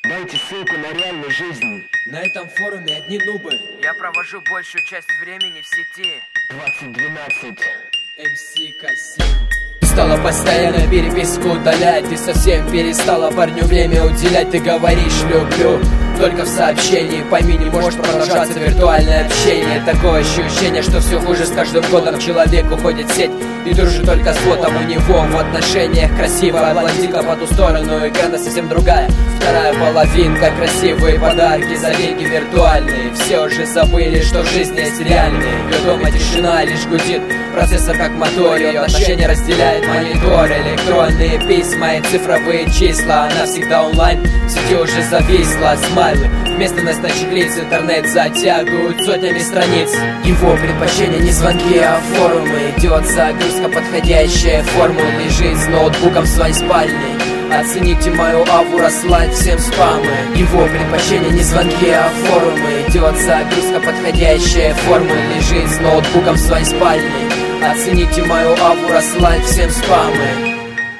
Дайте ссылку на реальную жизнь. На этом форуме одни нубы. Я провожу большую часть времени в сети. 2012. МС Касим. Стала постоянно переписку удалять. Ты совсем перестала парню время уделять. Ты говоришь «люблю» только в сообщении. Пойми, не может продолжаться виртуальное общение. Такое ощущение, что все хуже с каждым годом. Человек уходит в сеть и дружит только с ботом. У него в отношениях красивая блондинка, по ту сторону экрана совсем другая. Вторая половинка, красивые подарки за деньги виртуальные. Все уже забыли, что в жизни есть реальные. Ее дома тишина лишь гудит процессор как мотор. Ее отношения разделяет монитор. Электронные письма и цифровые числа. Она всегда онлайн, в сети уже зависла. Смайлы вместо ночных лиц, интернет затягивают сотнями страниц. Его предпочтение не звонки, а форумы. Идет загрузка, подходящая форму. Лежит с ноутбуком в своей спальне. Оцените мою аву, расслать всем спамы. Его предпочтение не звонки, а форумы. Идет загрузка, подходящая формы. Лежит с ноутбуком в своей спальне. Оцените мою аву, расслать всем спамы.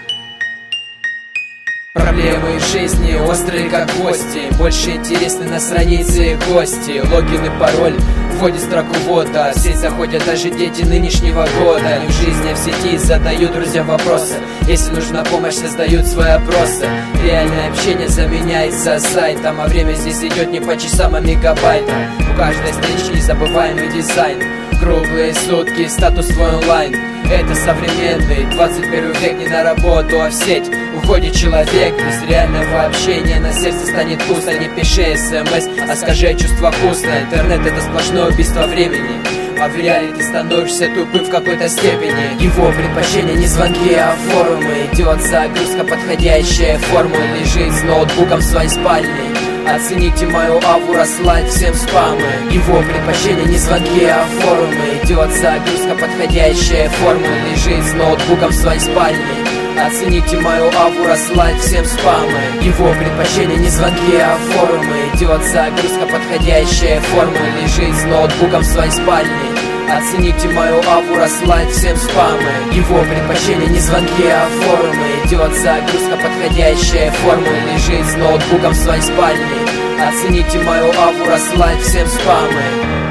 Проблемы жизни острые как гости. Больше интересны на странице гости. Логин и пароль вводит строку ввода. В сеть заходят даже дети нынешнего года. Не в жизни, а в сети задают друзьям вопросы. Если нужна помощь, создают свои опросы. Реальное общение заменяется сайтом, а время здесь идет не по часам, а мегабайтам. У каждой странички незабываемый дизайн. Круглые сутки, статус твой онлайн. Это современный 21 век, не на работу, а в сеть уходит человек. Без реального общения на сердце станет пусто. Не пиши смс, а скажи чувство вкусное. Интернет это сплошное убийство времени, а в реале ты становишься тупым в какой-то степени. Его предпочтение не звонки, а форумы. Идет загрузка, подходящая форму. Лежит с ноутбуком в своей спальне. Оцените мою аву, расслать всем спамы. Его предпочтение не звонки, а форумы. Идет загрузка, подходящая форму. Лежит с ноутбуком в своей спальне. Оцените мою аву, расслать всем спамы. Его предпочтение не звонки, а форумы. Идет загрузка, подходящая форму. Лежит с ноутбуком в своей спальне. Оцените мою аву, расслать всем спамы. Его предпочтение не звонки, а форумы. Идет загрузка, подходящая форму. Лежит с ноутбуком в своей спальне. Оцените мою аву, расслать всем спамы.